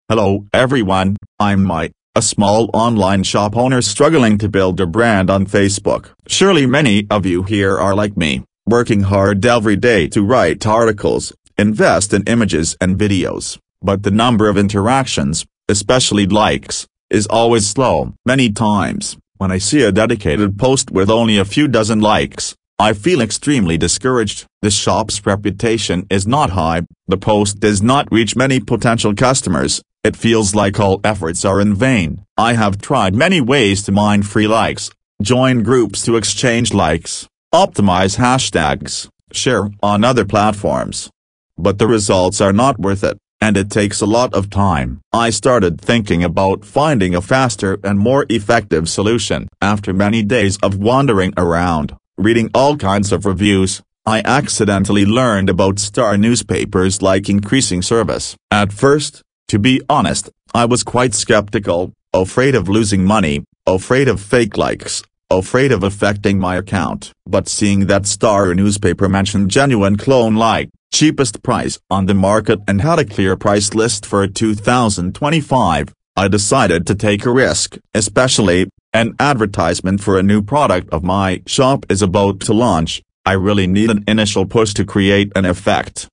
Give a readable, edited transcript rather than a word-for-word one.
Hello everyone, I'm Mike, a small online shop owner struggling to build a brand on Facebook. Surely many of you here are like me, working hard every day to write articles, invest in images and videos, but the number of interactions, especially likes, is always slow. Many times, when I see a dedicated post with only a few dozen likes, I feel extremely discouraged. The shop's reputation is not high, the post does not reach many potential customers. It feels like all efforts are in vain. I have tried many ways to mine free likes, join groups to exchange likes, optimize hashtags, share on other platforms. But the results are not worth it, and it takes a lot of time. I started thinking about finding a faster and more effective solution. After many days of wandering around, reading all kinds of reviews, I accidentally learned about Star newspapers like increasing service. At first, to be honest, I was quite skeptical, afraid of losing money, afraid of fake likes, afraid of affecting my account. But seeing that Star newspaper mentioned genuine clone like, cheapest price on the market and had a clear price list for 2025, I decided to take a risk. Especially, an advertisement for a new product of my shop is about to launch. I really need an initial push to create an effect.